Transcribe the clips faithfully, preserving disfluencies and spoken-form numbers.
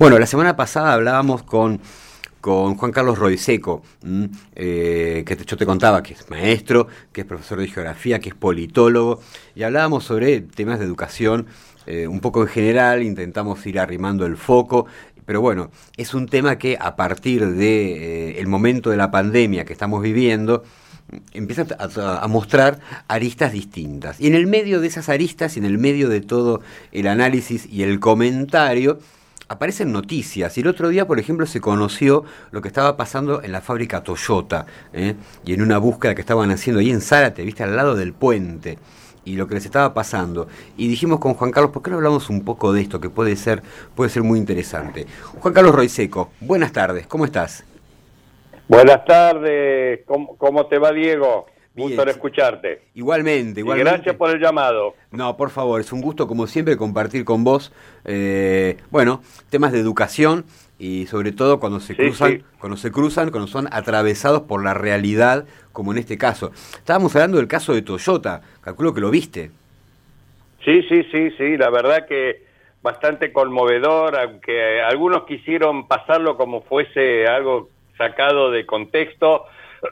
Bueno, la semana pasada hablábamos con, con Juan Carlos Roiseco, eh, que yo te contaba que es maestro, que es profesor de geografía, que es politólogo, y hablábamos sobre temas de educación eh, un poco en general, intentamos ir arrimando el foco, pero bueno, es un tema que a partir de eh, el momento de la pandemia que estamos viviendo, empieza a, a mostrar aristas distintas. Y en el medio de esas aristas, y en el medio de todo el análisis y el comentario, aparecen noticias. Y el otro día, por ejemplo, se conoció lo que estaba pasando en la fábrica Toyota, ¿eh? y en una búsqueda que estaban haciendo ahí en Zárate, viste, al lado del puente, y lo que les estaba pasando. Y dijimos con Juan Carlos, ¿por qué no hablamos un poco de esto, que puede ser, puede ser muy interesante? Juan Carlos Roiseco, buenas tardes, ¿cómo estás? Buenas tardes, ¿cómo, cómo te va, Diego? Bien, gusto en escucharte. Igualmente, igualmente. Y gracias por el llamado. No, por favor, es un gusto como siempre compartir con vos, eh, bueno, temas de educación y sobre todo cuando se sí, cruzan, sí. cuando se cruzan, cuando son atravesados por la realidad, como en este caso. Estábamos hablando del caso de Toyota, calculo que lo viste. Sí, sí, sí, sí, la verdad que bastante conmovedor, aunque algunos quisieron pasarlo como fuese algo sacado de contexto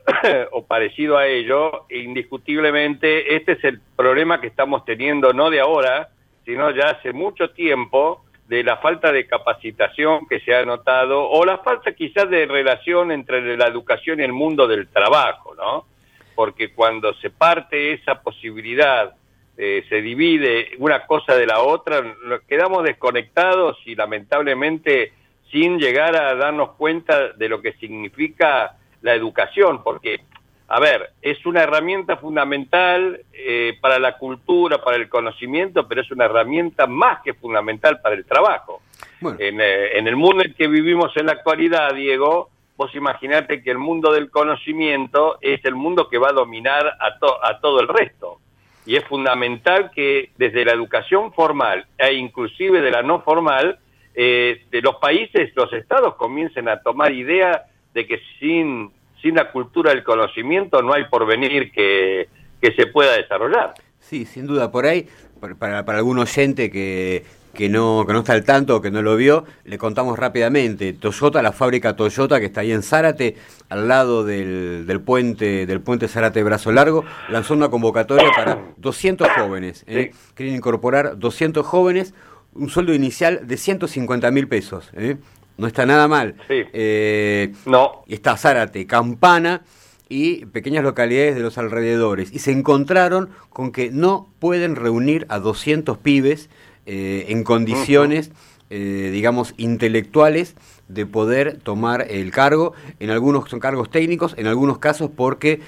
o parecido a ello. Indiscutiblemente este es el problema que estamos teniendo, no de ahora, sino ya hace mucho tiempo, de la falta de capacitación que se ha notado, o la falta quizás de relación entre la educación y el mundo del trabajo, ¿no? Porque cuando se parte esa posibilidad, eh, se divide una cosa de la otra, nos quedamos desconectados y lamentablemente sin llegar a darnos cuenta de lo que significa la educación, porque, a ver, es una herramienta fundamental eh, para la cultura, para el conocimiento, pero es una herramienta más que fundamental para el trabajo. Bueno. En, eh, en el mundo en que vivimos en la actualidad, Diego, vos imaginate que el mundo del conocimiento es el mundo que va a dominar a, to a todo el resto. Y es fundamental que desde la educación formal e inclusive de la no formal, Eh, de los países, los estados comiencen a tomar idea de que sin, sin la cultura del conocimiento no hay porvenir que, que se pueda desarrollar. Sí, sin duda, por ahí, para, para algún oyente que, que, no, que no está al tanto o que no lo vio, le contamos rápidamente. Toyota, la fábrica Toyota que está ahí en Zárate, al lado del, del puente del puente Zárate Brazo Largo, lanzó una convocatoria para doscientos jóvenes. ¿eh? Sí. Quieren incorporar doscientos jóvenes, un sueldo inicial de ciento cincuenta mil pesos, ¿eh? No está nada mal. Sí. Eh, no. Está Zárate, Campana y pequeñas localidades de los alrededores. Y se encontraron con que no pueden reunir a doscientos pibes eh, en condiciones, uh-huh. eh, digamos, intelectuales de poder tomar el cargo. En algunos son cargos técnicos, en algunos casos porque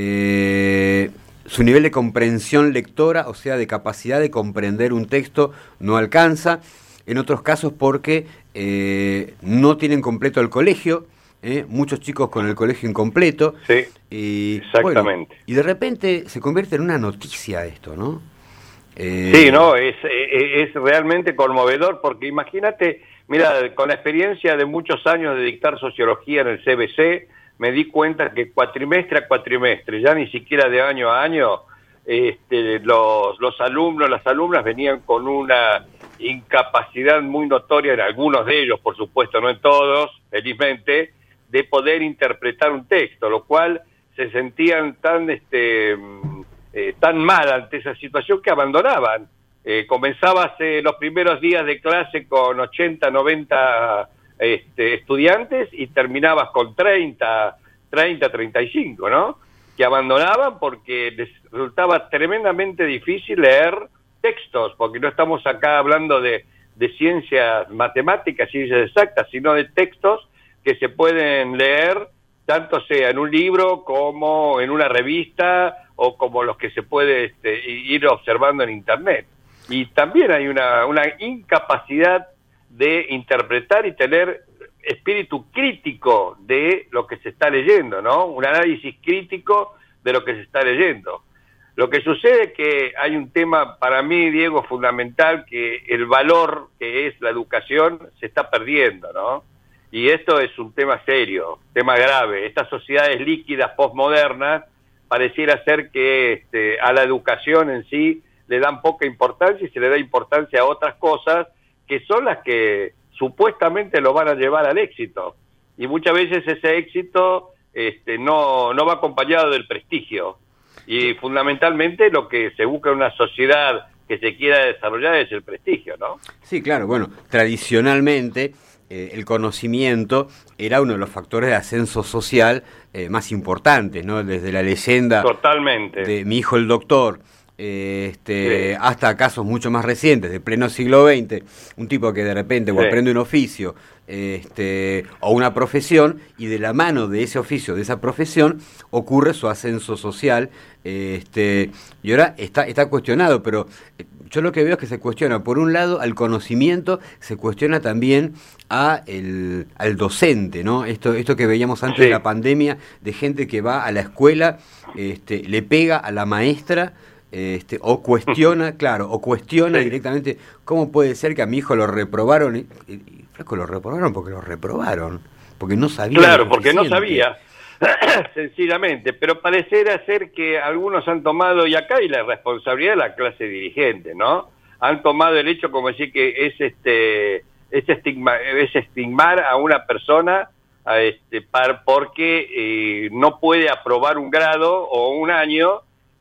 Eh, su nivel de comprensión lectora, o sea, de capacidad de comprender un texto, no alcanza. En otros casos porque eh, no tienen completo el colegio, ¿eh? Muchos chicos con el colegio incompleto. Sí, y, exactamente. Bueno, y de repente se convierte en una noticia esto, ¿no? Eh... Sí, no, es, es, es realmente conmovedor, porque imagínate, mira, con la experiencia de muchos años de dictar sociología en el C B C, me di cuenta que cuatrimestre a cuatrimestre, ya ni siquiera de año a año, este, los, los alumnos, las alumnas venían con una incapacidad muy notoria en algunos de ellos, por supuesto, no en todos, felizmente, de poder interpretar un texto, lo cual se sentían tan, este, eh, tan mal ante esa situación que abandonaban. Eh, comenzabas eh, los primeros días de clase con ochenta, noventa Este, estudiantes y terminabas con treinta, treinta y cinco, ¿no? Que abandonaban porque les resultaba tremendamente difícil leer textos, porque no estamos acá hablando de, de ciencias matemáticas, ciencias exactas, sino de textos que se pueden leer, tanto sea en un libro como en una revista o como los que se puede este, ir observando en Internet. Y también hay una, una incapacidad de interpretar y tener espíritu crítico de lo que se está leyendo, ¿no? Un análisis crítico de lo que se está leyendo. Lo que sucede es que hay un tema para mí, Diego, fundamental, que el valor que es la educación se está perdiendo, ¿no? Y esto es un tema serio, tema grave. Estas sociedades líquidas postmodernas pareciera ser que este, a la educación en sí le dan poca importancia y se le da importancia a otras cosas que son las que supuestamente lo van a llevar al éxito. Y muchas veces ese éxito este, no, no va acompañado del prestigio. Y fundamentalmente lo que se busca en una sociedad que se quiera desarrollar es el prestigio, ¿no? Sí, claro, bueno, tradicionalmente eh, el conocimiento era uno de los factores de ascenso social eh, más importantes, ¿no? Desde la leyenda Totalmente. de Mi hijo el doctor, eh, este, sí. hasta casos mucho más recientes, de pleno siglo veinte, un tipo que de repente o sí. aprende un oficio este, o una profesión, y de la mano de ese oficio, de esa profesión, ocurre su ascenso social, este, y ahora está, está cuestionado, pero yo lo que veo es que se cuestiona, por un lado, al conocimiento, se cuestiona también a el, al docente, ¿no? Esto, esto que veíamos antes sí. de la pandemia, de gente que va a la escuela, este, le pega a la maestra, Este, o cuestiona, claro, o cuestiona sí. directamente cómo puede ser que a mi hijo lo reprobaron, y, y, y flaco, lo reprobaron porque lo reprobaron, porque no sabía. Claro, porque no sabía, sencillamente, pero pareciera ser que algunos han tomado, y acá hay la responsabilidad de la clase dirigente, ¿no? Han tomado el hecho como decir que es este es, estigma, es estigmar a una persona a este, par, porque eh, no puede aprobar un grado o un año,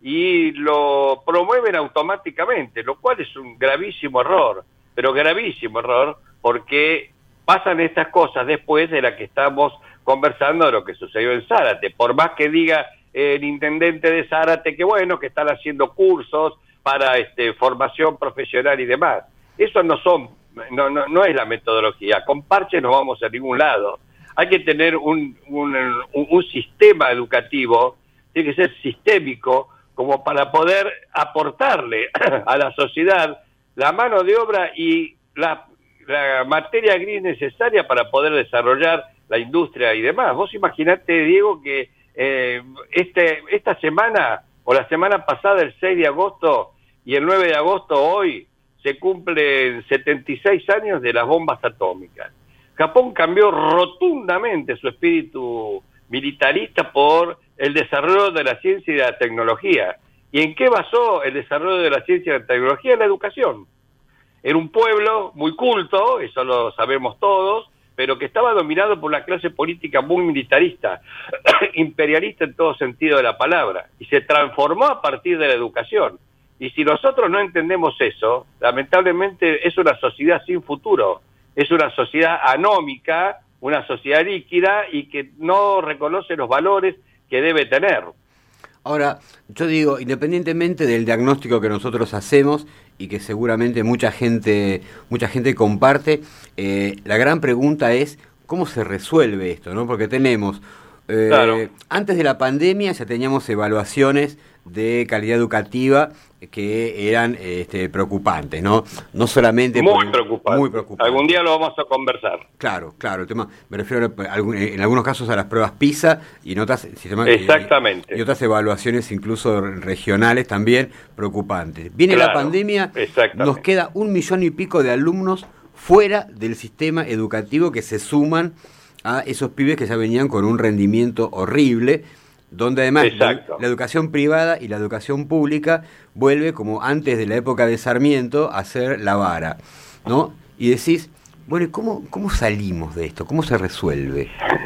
y lo promueven automáticamente, lo cual es un gravísimo error, pero gravísimo error, porque pasan estas cosas después de la que estamos conversando de lo que sucedió en Zárate. Por más que diga el intendente de Zárate que bueno, que están haciendo cursos para este, formación profesional y demás, eso no son, no, no, no es la metodología. Con parches no vamos a ningún lado. Hay que tener un, un, un, un sistema educativo, tiene que ser sistémico, como para poder aportarle a la sociedad la mano de obra y la, la materia gris necesaria para poder desarrollar la industria y demás. Vos imaginate, Diego, que eh, este esta semana, o la semana pasada, el seis de agosto, y el nueve de agosto, hoy, se cumplen setenta y seis años de las bombas atómicas. Japón cambió rotundamente su espíritu militarista por el desarrollo de la ciencia y de la tecnología. ¿Y en qué basó el desarrollo de la ciencia y la tecnología? En la educación. Era un pueblo muy culto, eso lo sabemos todos, pero que estaba dominado por una clase política muy militarista, imperialista en todo sentido de la palabra, y se transformó a partir de la educación. Y si nosotros no entendemos eso, lamentablemente es una sociedad sin futuro, es una sociedad anómica, una sociedad líquida y que no reconoce los valores que debe tener. Ahora, yo digo, independientemente del diagnóstico que nosotros hacemos y que seguramente mucha gente mucha gente comparte, eh, la gran pregunta es cómo se resuelve esto, ¿no? Porque tenemos, eh, claro. antes de la pandemia ya teníamos evaluaciones de calidad educativa que eran este, preocupantes, ¿no? No solamente... Muy por, preocupantes. Muy preocupantes. Algún día lo vamos a conversar. Claro, claro. El tema, me refiero a, en algunos casos a las pruebas PISA y en otras... Sistemas, Exactamente. Y, y otras evaluaciones incluso regionales también preocupantes. Viene claro, la pandemia, nos queda un millón y pico de alumnos fuera del sistema educativo que se suman a esos pibes que ya venían con un rendimiento horrible, donde además la, la educación privada y la educación pública vuelve, como antes de la época de Sarmiento, a ser la vara, ¿no? Y decís, bueno, ¿cómo, cómo salimos de esto? ¿Cómo se resuelve?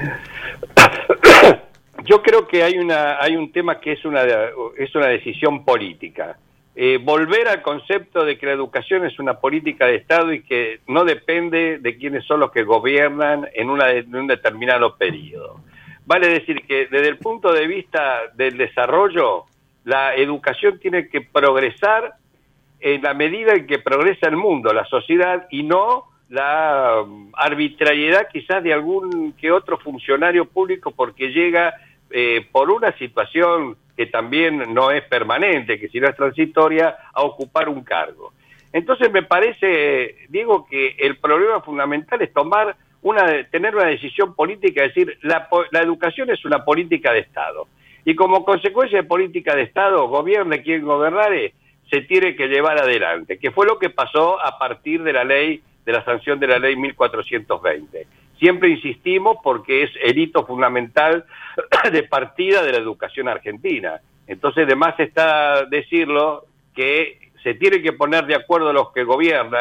Yo creo que hay una hay un tema que es una es una decisión política. Eh, volver al concepto de que la educación es una política de Estado y que no depende de quiénes son los que gobiernan en, una, en un determinado periodo. Vale decir que desde el punto de vista del desarrollo, la educación tiene que progresar en la medida en que progresa el mundo, la sociedad, y no la arbitrariedad quizás de algún que otro funcionario público porque llega eh, por una situación que también no es permanente, que si no es transitoria, a ocupar un cargo. Entonces me parece, Diego, que el problema fundamental es tomar una, tener una decisión política, es decir, la, la educación es una política de Estado. Y como consecuencia de política de Estado, gobierne quien gobernare, se tiene que llevar adelante, que fue lo que pasó a partir de la ley, de la sanción de la ley mil cuatrocientos veinte. Siempre insistimos porque es el hito fundamental de partida de la educación argentina. Entonces, de más está decirlo que se tiene que poner de acuerdo los que gobiernan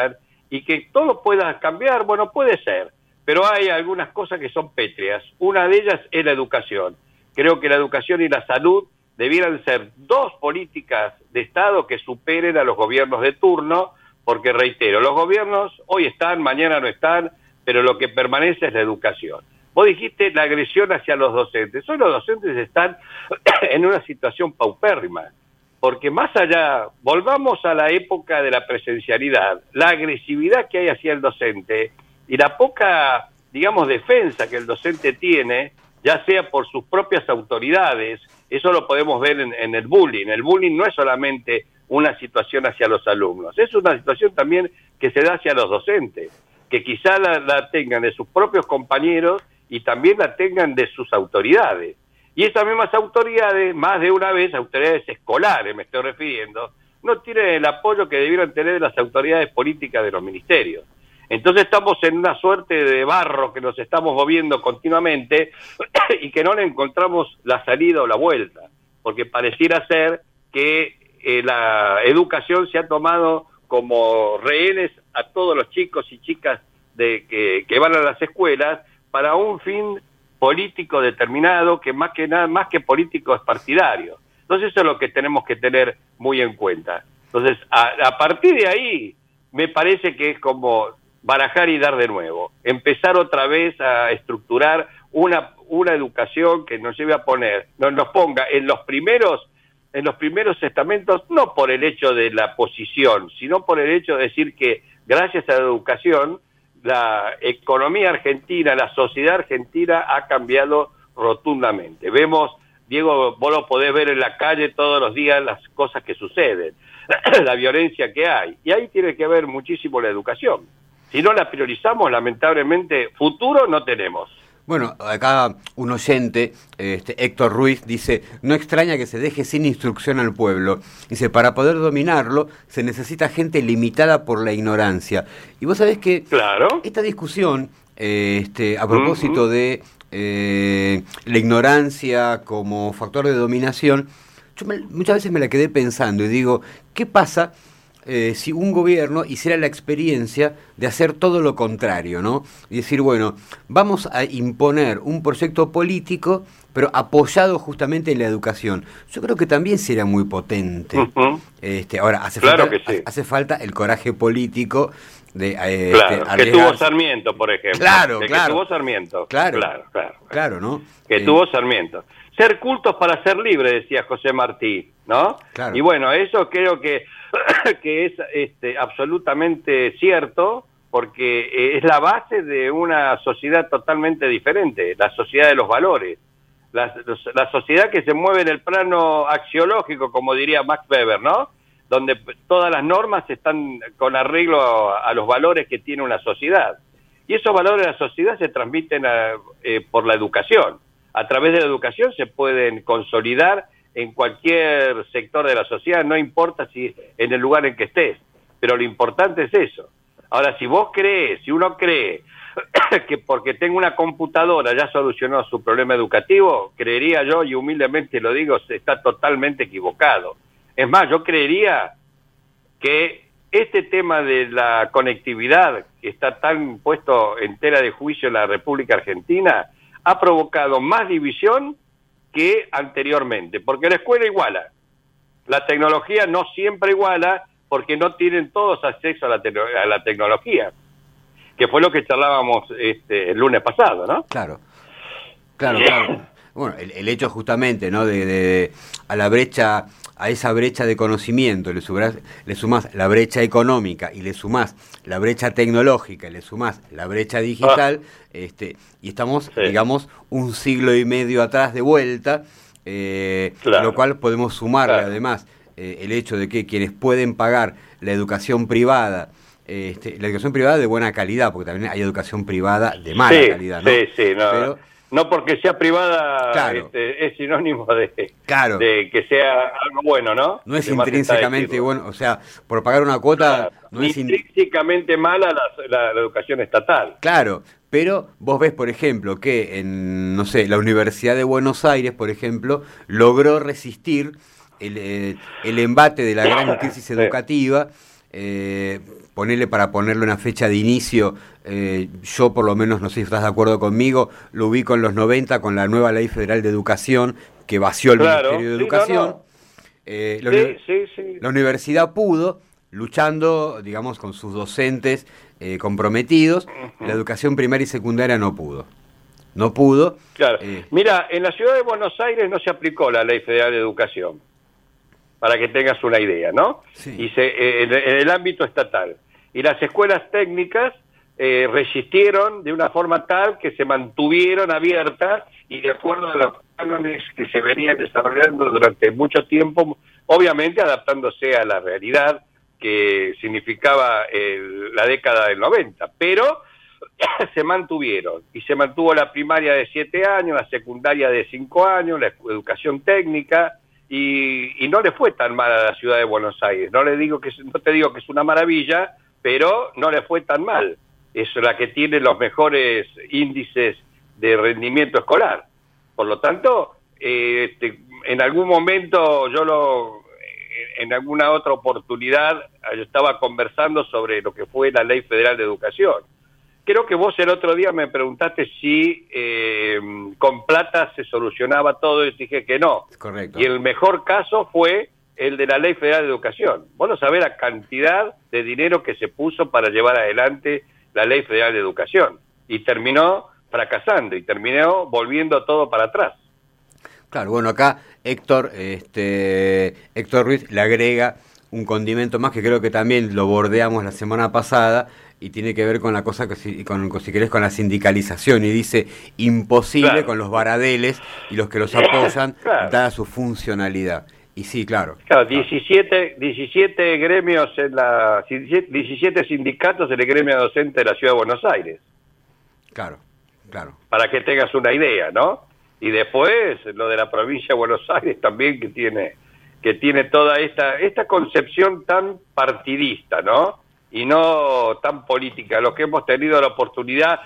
y que todo pueda cambiar, bueno, puede ser, pero hay algunas cosas que son pétreas. Una de ellas es la educación. Creo que la educación y la salud debieran ser dos políticas de Estado que superen a los gobiernos de turno, porque reitero, los gobiernos hoy están, mañana no están, pero lo que permanece es la educación. Vos dijiste la agresión hacia los docentes. Hoy los docentes están en una situación paupérrima, porque más allá, volvamos a la época de la presencialidad, la agresividad que hay hacia el docente y la poca, digamos, defensa que el docente tiene, ya sea por sus propias autoridades, eso lo podemos ver en, en el bullying. El bullying no es solamente una situación hacia los alumnos, es una situación también que se da hacia los docentes, que quizá la, la tengan de sus propios compañeros y también la tengan de sus autoridades. Y esas mismas autoridades, más de una vez, autoridades escolares me estoy refiriendo, no tienen el apoyo que debieran tener las autoridades políticas de los ministerios. Entonces estamos en una suerte de barro que nos estamos moviendo continuamente y que no le encontramos la salida o la vuelta, porque pareciera ser que eh, la educación se ha tomado como rehenes a todos los chicos y chicas de que, que van a las escuelas para un fin político determinado, que más que nada, más que político, es partidario. Entonces eso es lo que tenemos que tener muy en cuenta. Entonces, a, a partir de ahí, me parece que es como barajar y dar de nuevo, empezar otra vez a estructurar una, una educación que nos lleve a poner, nos, nos ponga en los primeros, en los primeros estamentos, no por el hecho de la posición, sino por el hecho de decir que gracias a la educación, la economía argentina, la sociedad argentina ha cambiado rotundamente. Vemos, Diego, vos lo podés ver en la calle todos los días las cosas que suceden, la violencia que hay, y ahí tiene que ver muchísimo la educación. Si no la priorizamos, lamentablemente, futuro no tenemos. Bueno, acá un oyente, este, Héctor Ruiz, dice, no extraña que se deje sin instrucción al pueblo. Dice, para poder dominarlo se necesita gente limitada por la ignorancia. Y vos sabés que claro. esta discusión, eh, este, a propósito uh-huh. de eh, la ignorancia como factor de dominación, yo me, muchas veces me la quedé pensando y digo, ¿qué pasa Eh, si un gobierno hiciera la experiencia de hacer todo lo contrario, ¿no? Y decir, bueno, vamos a imponer un proyecto político, pero apoyado justamente en la educación. Yo creo que también sería muy potente. Uh-huh. Este, ahora, hace, claro falta, que sí. hace falta el coraje político de eh, claro, este, que tuvo Sarmiento, por ejemplo. Claro, de claro. Que tuvo Sarmiento. Claro, claro, claro. Claro, ¿no? Que eh, tuvo Sarmiento. Ser cultos para ser libres, decía José Martí, ¿no? Claro. Y bueno, eso creo que que es este, absolutamente cierto, porque es la base de una sociedad totalmente diferente, la sociedad de los valores, la, la sociedad que se mueve en el plano axiológico, como diría Max Weber, ¿no? Donde todas las normas están con arreglo a, a los valores que tiene una sociedad. Y esos valores de la sociedad se transmiten a, eh, por la educación. A través de la educación se pueden consolidar en cualquier sector de la sociedad, no importa si en el lugar en que estés, pero lo importante es eso. Ahora, si vos crees, si uno cree que porque tengo una computadora ya solucionó su problema educativo, creería yo, y humildemente lo digo, se está totalmente equivocado. Es más, yo creería que este tema de la conectividad, que está tan puesto en tela de juicio en la República Argentina, ha provocado más división que anteriormente, porque la escuela iguala, la tecnología no siempre iguala, porque no tienen todos acceso a la, te a la tecnología, que fue lo que charlábamos este, el lunes pasado, ¿no? Claro, claro, claro. Bueno, el, el hecho justamente, ¿no? De, de a la brecha, a esa brecha de conocimiento, le, subras, le sumás la brecha económica y le sumás la brecha tecnológica y le sumás la brecha digital, ah. este, y estamos, sí. digamos, un siglo y medio atrás de vuelta, eh, claro. lo cual podemos sumarle claro. además eh, el hecho de que quienes pueden pagar la educación privada, este, la educación privada de buena calidad, porque también hay educación privada de mala sí, calidad, ¿no? Sí, sí, no. Pero, no porque sea privada claro. este, es sinónimo de, claro. de que sea algo bueno, ¿no? No es intrínsecamente bueno, o sea, por pagar una cuota... Claro. No es intrínsecamente in... mala la, la, la educación estatal. Claro, pero vos ves, por ejemplo, que en, no sé, la Universidad de Buenos Aires, por ejemplo, logró resistir el, eh, el embate de la gran crisis educativa, eh, ponerle para ponerle una fecha de inicio, eh, yo por lo menos, no sé si estás de acuerdo conmigo, lo ubico en los noventa con la nueva Ley Federal de Educación que vació el claro, Ministerio de sí, Educación. No, no. Eh, la, sí, uni- sí, sí. la universidad pudo, luchando, digamos, con sus docentes eh, comprometidos, Uh-huh. la educación primaria y secundaria no pudo. No pudo. Claro. Eh, Mira, en la ciudad de Buenos Aires no se aplicó la Ley Federal de Educación, para que tengas una idea, ¿no? Sí. Y se, eh, en, en el ámbito estatal. Y las escuelas técnicas eh, resistieron de una forma tal que se mantuvieron abiertas y de acuerdo a los cánones que se venían desarrollando durante mucho tiempo, obviamente adaptándose a la realidad que significaba el, la década del noventa, pero se mantuvieron, y se mantuvo la primaria de siete años, la secundaria de cinco años, la educación técnica, y, y no le fue tan mal a la ciudad de Buenos Aires. No le digo que no te digo que es una maravilla, pero no le fue tan mal. Es la que tiene los mejores índices de rendimiento escolar. Por lo tanto, eh, este, en algún momento yo lo, en alguna otra oportunidad, yo estaba conversando sobre lo que fue la Ley Federal de Educación. Creo que vos el otro día me preguntaste si eh, con plata se solucionaba todo y dije que no. Correcto. Y el mejor caso fue el de la Ley Federal de Educación. Vos no sabés la cantidad de dinero que se puso para llevar adelante la Ley Federal de Educación. Y terminó fracasando y terminó volviendo todo para atrás. Claro, bueno, acá Héctor, este, Héctor Ruiz le agrega un condimento más que creo que también lo bordeamos la semana pasada, y tiene que ver con la cosa, que si, con, si querés, con la sindicalización, y dice imposible claro. con los varadeles y los que los apoyan, claro. dada su funcionalidad. Y sí, claro. Claro, diecisiete, diecisiete gremios en la, diecisiete sindicatos en el gremio docente de la Ciudad de Buenos Aires. Claro, claro. Para que tengas una idea, ¿no? Y después lo de la provincia de Buenos Aires también, que tiene que tiene toda esta esta concepción tan partidista, ¿no? Y no tan política. Los que hemos tenido la oportunidad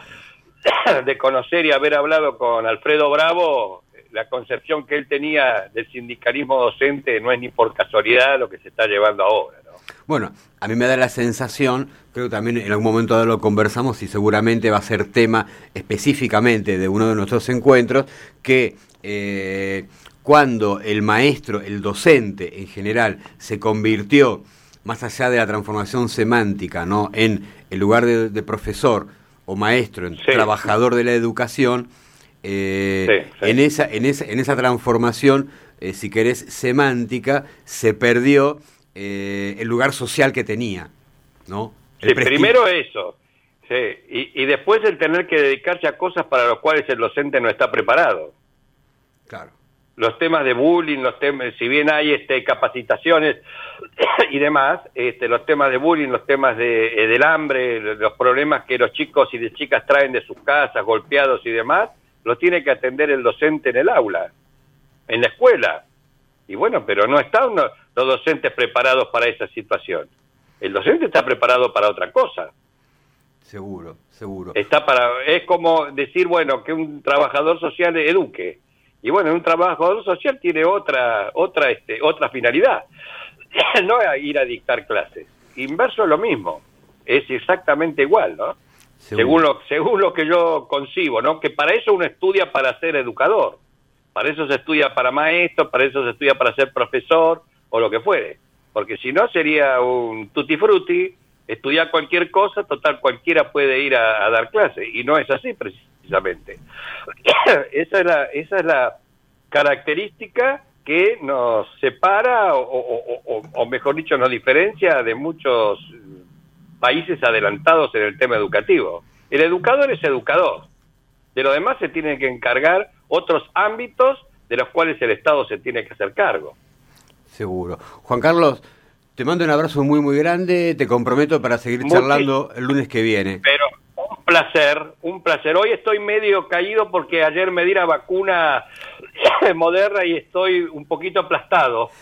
de conocer y haber hablado con Alfredo Bravo, la concepción que él tenía del sindicalismo docente no es ni por casualidad lo que se está llevando ahora, ¿no? Bueno, a mí me da la sensación, creo que también en algún momento dado lo conversamos y seguramente va a ser tema específicamente de uno de nuestros encuentros, que eh, cuando el maestro, el docente en general, se convirtió, más allá de la transformación semántica, ¿no?, en el lugar de, de profesor o maestro, en Sí. trabajador de la educación, eh, Sí, sí. en esa, en esa, en esa transformación, eh, si querés, semántica, se perdió eh, el lugar social que tenía, ¿no? El Sí, prestigio. primero eso, sí, y, y después el tener que dedicarse a cosas para las cuales el docente no está preparado. Claro. Los temas de bullying, los temas, si bien hay este capacitaciones y demás, este, los temas de bullying, los temas de, eh, del hambre, los problemas que los chicos y las chicas traen de sus casas, golpeados y demás, los tiene que atender el docente en el aula, en la escuela. Y bueno, pero no están los docentes preparados para esa situación. El docente está preparado para otra cosa. Seguro, seguro. Está para, es como decir, bueno, que un trabajador social eduque. Y bueno, un trabajador social tiene otra otra este otra finalidad, no es ir a dictar clases. Inverso es lo mismo, es exactamente igual, ¿no? Seguro. Según lo, según lo que yo concibo, ¿no? Que para eso uno estudia para ser educador, para eso se estudia para maestro, para eso se estudia para ser profesor o lo que fuere, porque si no sería un tutti frutti, estudiar cualquier cosa, total cualquiera puede ir a, a dar clases, y no es así precisamente. Esa es la, esa es la característica que nos separa o, o, o, o mejor dicho nos diferencia de muchos países adelantados en el tema educativo. El educador es educador, de lo demás se tienen que encargar otros ámbitos de los cuales el Estado se tiene que hacer cargo. Seguro. Juan Carlos, te mando un abrazo muy muy grande, te comprometo para seguir charlando el lunes que viene. Pero un placer, un placer. Hoy estoy medio caído porque ayer me di la vacuna Moderna y estoy un poquito aplastado.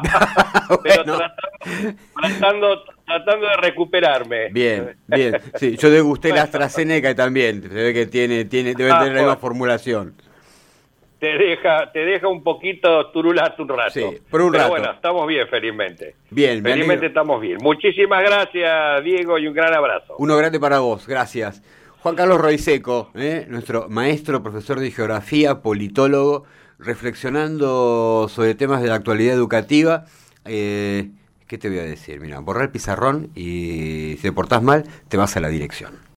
Pero Bueno. tratando, tratando, tratando de recuperarme. Bien, bien. Sí, yo degusté la AstraZeneca y también, se ve que tiene, tiene, debe Ah, tener la misma bueno. formulación. te deja, te deja un poquito turulato un rato. Sí, por un Pero rato. bueno, estamos bien, felizmente. Bien, me Felizmente alegro. estamos bien. Muchísimas gracias, Diego, y un gran abrazo. Uno grande para vos, gracias. Juan Carlos Roiseco, ¿eh? nuestro maestro, profesor de geografía, politólogo, reflexionando sobre temas de la actualidad educativa. Eh, ¿Qué te voy a decir? Mira, borrar el pizarrón y si te portás mal, te vas a la dirección.